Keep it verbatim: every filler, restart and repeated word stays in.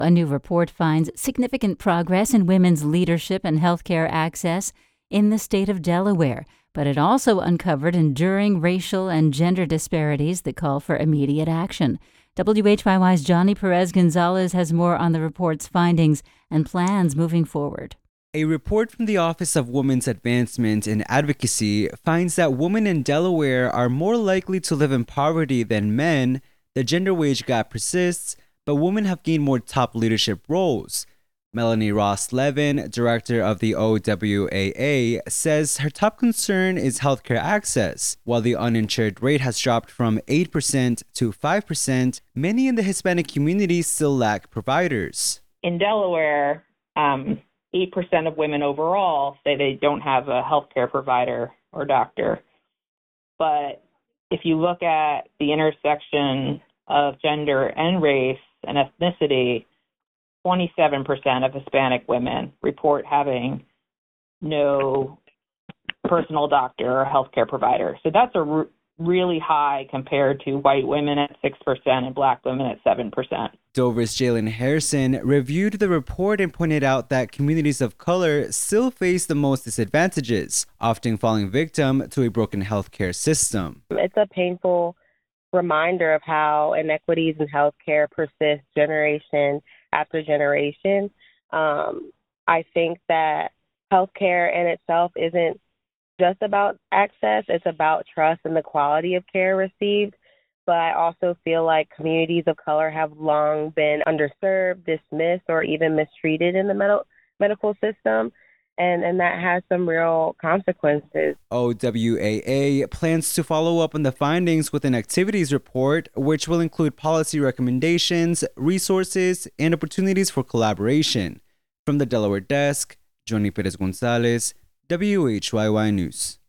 A new report finds significant progress in women's leadership and healthcare access in the state of Delaware, but it also uncovered enduring racial and gender disparities that call for immediate action. W H Y Y's Johnny Perez Gonzalez has more on the report's findings and plans moving forward. A report from the Office of Women's Advancement and Advocacy finds that women in Delaware are more likely to live in poverty than men. The gender wage gap persists, but women have gained more top leadership roles. Melanie Ross Levin, director of the O W A A, says her top concern is healthcare access. While the uninsured rate has dropped from eight percent to five percent, many in the Hispanic community still lack providers. In Delaware, um, eight percent of women overall say they don't have a healthcare provider or doctor. But if you look at the intersection of gender and race and ethnicity, twenty-seven percent of Hispanic women report having no personal doctor or healthcare provider. So that's a r- really high compared to white women at six percent and black women at seven percent. Dover's Jalen Harrison reviewed the report and pointed out that communities of color still face the most disadvantages, often falling victim to a broken healthcare system. It's a painful reminder of how inequities in healthcare persist generation after generation. Um, I think that healthcare in itself isn't just about access, it's about trust and the quality of care received. But I also feel like communities of color have long been underserved, dismissed, or even mistreated in the med- medical system. And, and that has some real consequences. O W A A plans to follow up on the findings with an activities report, which will include policy recommendations, resources, and opportunities for collaboration. From the Delaware desk, Johnny Perez Gonzalez, W H Y Y News.